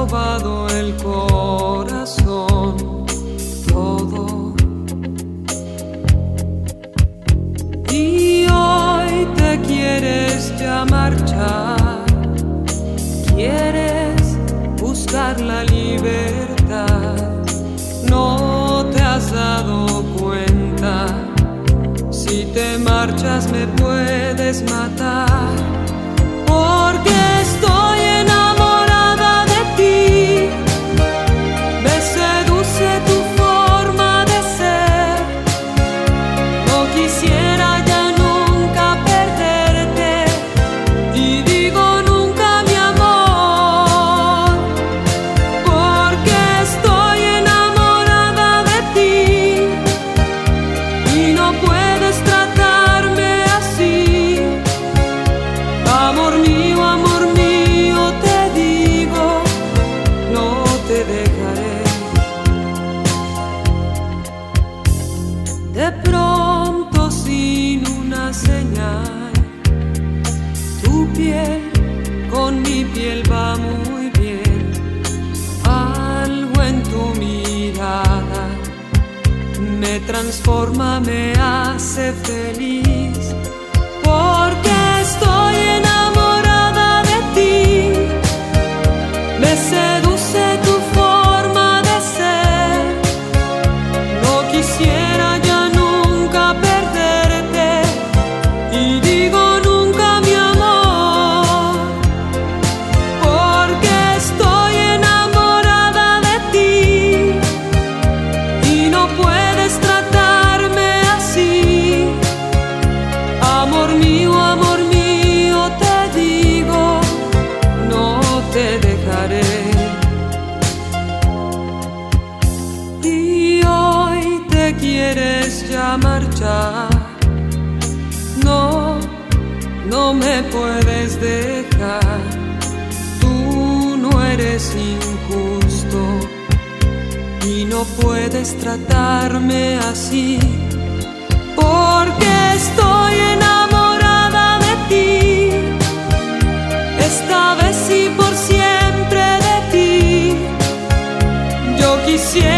robado el corazón, todo. Y hoy te quieres ya marchar, quieres buscar la libertad. No te has dado cuenta, si te marchas me puedes matar, porque estoy enamorada de ti. Me seduce tu forma de ser, no quisiera ya nunca perderte, y digo nunca mi amor, porque estoy enamorada de ti, y no puedes tratarme así. Amor mío, te digo, no te dejaré. De pronto, sin una señal, tu piel con mi piel va muy bien. Algo en tu mirada me transforma, me hace feliz, porque estoy enamorada de ti. Me seduce tu forma de ser, no quisiera ya nunca perderte, y digo nunca mi amor, porque estoy enamorada de ti, y no puedes tratarme así. Amor mío, te digo, no te dejaré. Y hoy te quieres ya marchar, no me puedes dejar. Tú no eres injusto y no puedes tratarme así, porque estoy enamorada de ti. Esta vez y por siempre de ti. Yo quisiera